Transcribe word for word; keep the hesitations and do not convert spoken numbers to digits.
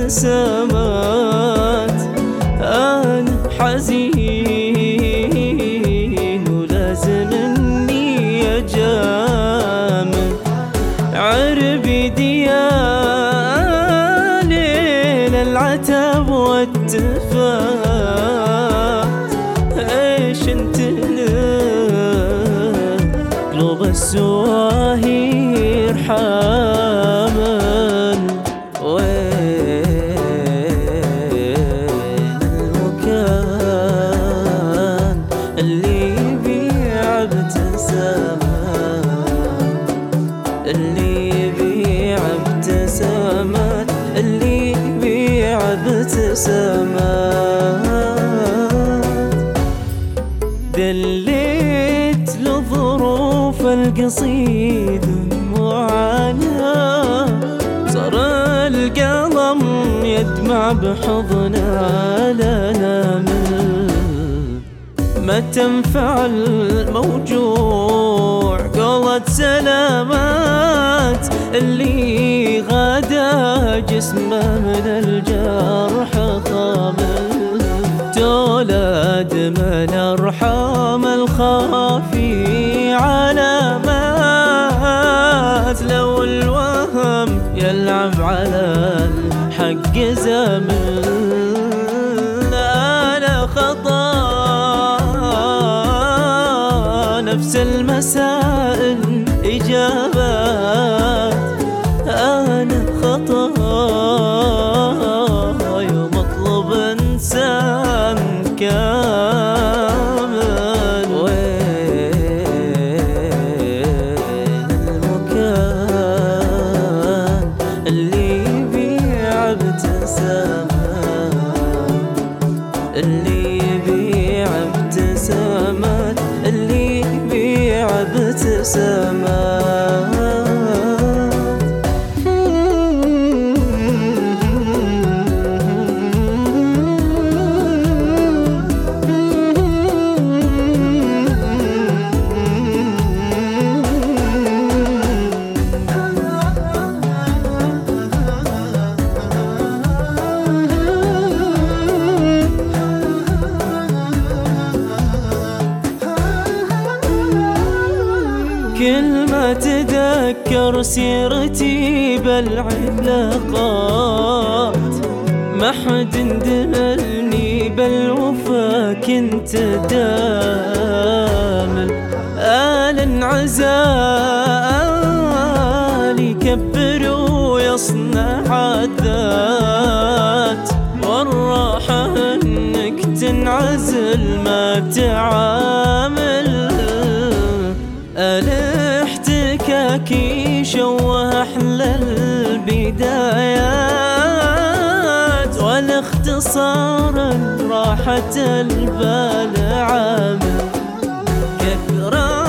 ابتسامات. أنا حزين ولازم إني أجامل عربي ديالي للعتب والتفات. ايش انت قلوب السواهير حامل؟ وين المكان اللي يبيع ابتسامات، اللي يبيع ابتسامات، اللي يبيع ابتسامات. دليت لظروف القصيد معاناة، صار القلم يدمع بحضن على نامل. ما تنفع الموجوع قولة سلامات، اللي غدا جسمه من الجرح خامل. تولد من أرحام الخافي علامات، لو الوهم يلعب على الحق زمن. أنا خطأ نفس المسائل إجابات. أنا خطأ يوم أطلب إنسان كامل. وين المكان اللي يبيع ابتسامات، اللي يبيع ابتسامات، اللي يبيع ابتسامات. كل ما تذكر سيرتي بالعلاقات، ما حد اندملني بالوفا كنت دامل. آل انعزال يكبر ويصنع الذات، والراحة انك تنعزل ما تعامل. الاحتكاكي شوه أحلى البدايات، والاختصار راحة البال عامل. كثرة